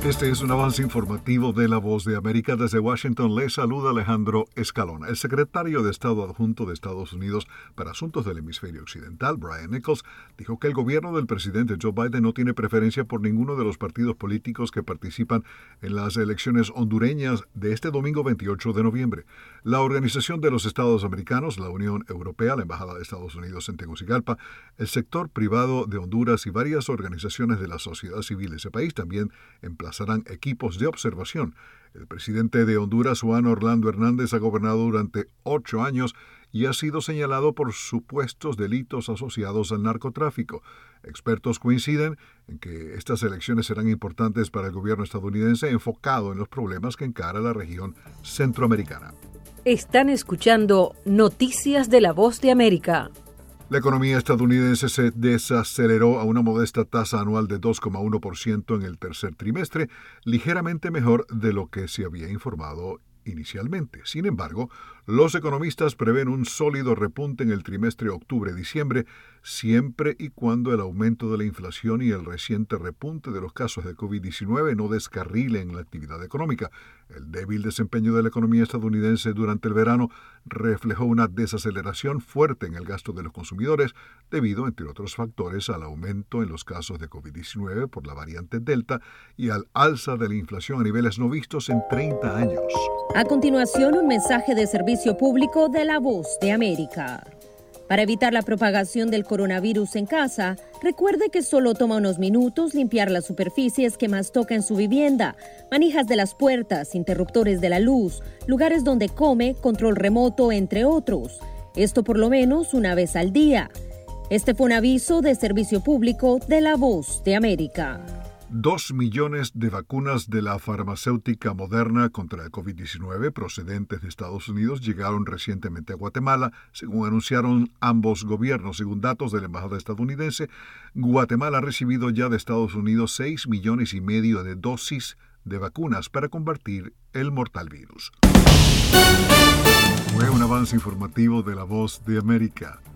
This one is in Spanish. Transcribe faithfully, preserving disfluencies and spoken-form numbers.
Este es un avance informativo de La Voz de América. Desde Washington les saluda Alejandro Escalona. El secretario de Estado adjunto de Estados Unidos para Asuntos del Hemisferio Occidental, Brian Nichols, dijo que el gobierno del presidente Joe Biden no tiene preferencia por ninguno de los partidos políticos que participan en las elecciones hondureñas de este domingo veintiocho de noviembre. La Organización de los Estados Americanos, la Unión Europea, la Embajada de Estados Unidos en Tegucigalpa, el sector privado de Honduras y varias organizaciones de la sociedad civil de ese país también emplazan serán equipos de observación. El presidente de Honduras, Juan Orlando Hernández, ha gobernado durante ocho años y ha sido señalado por supuestos delitos asociados al narcotráfico. Expertos coinciden en que estas elecciones serán importantes para el gobierno estadounidense enfocado en los problemas que encara la región centroamericana. Están escuchando Noticias de La Voz de América. La economía estadounidense se desaceleró a una modesta tasa anual de dos coma uno por ciento en el tercer trimestre, ligeramente mejor de lo que se había informado inicialmente. Sin embargo, los economistas prevén un sólido repunte en el trimestre octubre-diciembre, siempre y cuando el aumento de la inflación y el reciente repunte de los casos de covid diecinueve no descarrilen la actividad económica. El débil desempeño de la economía estadounidense durante el verano reflejó una desaceleración fuerte en el gasto de los consumidores debido, entre otros factores, al aumento en los casos de covid diecinueve por la variante Delta y al alza de la inflación a niveles no vistos en treinta años. A continuación, un mensaje de servicio público de La Voz de América. Para evitar la propagación del coronavirus en casa, recuerde que solo toma unos minutos limpiar las superficies que más toca en su vivienda, manijas de las puertas, interruptores de la luz, lugares donde come, control remoto, entre otros. Esto por lo menos una vez al día. Este fue un aviso de servicio público de La Voz de América. Dos millones de vacunas de la farmacéutica Moderna contra el covid diecinueve procedentes de Estados Unidos llegaron recientemente a Guatemala, según anunciaron ambos gobiernos. Según datos de la embajada estadounidense, Guatemala ha recibido ya de Estados Unidos seis millones y medio de dosis de vacunas para combatir el mortal virus. Fue un avance informativo de La Voz de América.